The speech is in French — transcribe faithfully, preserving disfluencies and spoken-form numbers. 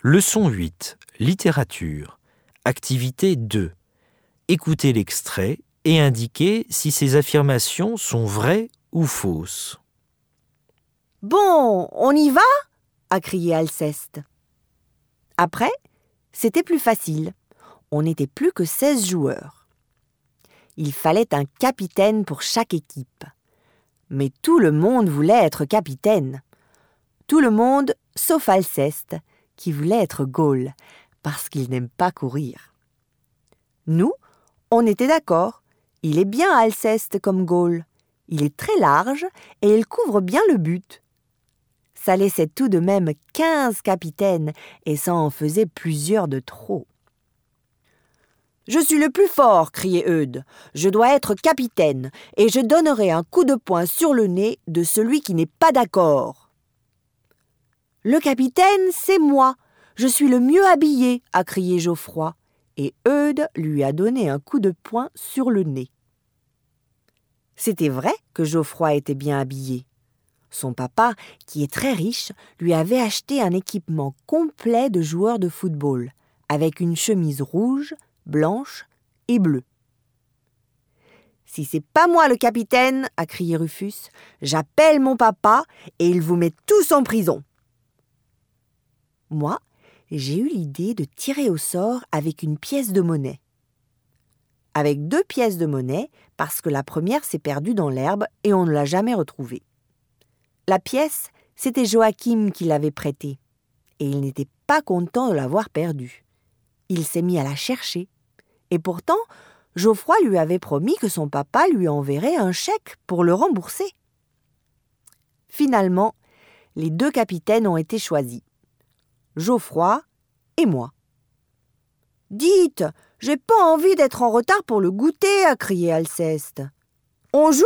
Leçon huit. Littérature. Activité deux. Écoutez l'extrait et indiquez si ces affirmations sont vraies ou fausses. « Bon, on y va ?» a crié Alceste. Après, c'était plus facile. On n'était plus que seize joueurs. Il fallait un capitaine pour chaque équipe. Mais tout le monde voulait être capitaine. Tout le monde, sauf Alceste, qui voulait être Gaule, parce qu'il n'aime pas courir. Nous, on était d'accord. Il est bien Alceste comme Gaule. Il est très large et il couvre bien le but. Ça laissait tout de même quinze capitaines et ça en faisait plusieurs de trop. « Je suis le plus fort !» criait Eudes. « Je dois être capitaine et je donnerai un coup de poing sur le nez de celui qui n'est pas d'accord. »« Le capitaine, c'est moi. Je suis le mieux habillé !» a crié Geoffroy. Et Eudes lui a donné un coup de poing sur le nez. C'était vrai que Geoffroy était bien habillé. Son papa, qui est très riche, lui avait acheté un équipement complet de joueur de football, avec une chemise rouge, blanche et bleue. « Si c'est pas moi le capitaine, » a crié Rufus, « j'appelle mon papa et il vous met tous en prison. » Moi, j'ai eu l'idée de tirer au sort avec une pièce de monnaie. Avec deux pièces de monnaie, parce que la première s'est perdue dans l'herbe et on ne l'a jamais retrouvée. La pièce, c'était Joachim qui l'avait prêtée, et il n'était pas content de l'avoir perdue. Il s'est mis à la chercher, et pourtant, Geoffroy lui avait promis que son papa lui enverrait un chèque pour le rembourser. Finalement, les deux capitaines ont été choisis, Geoffroy et moi. « Dites, j'ai pas envie d'être en retard pour le goûter !» a crié Alceste. « On joue ?»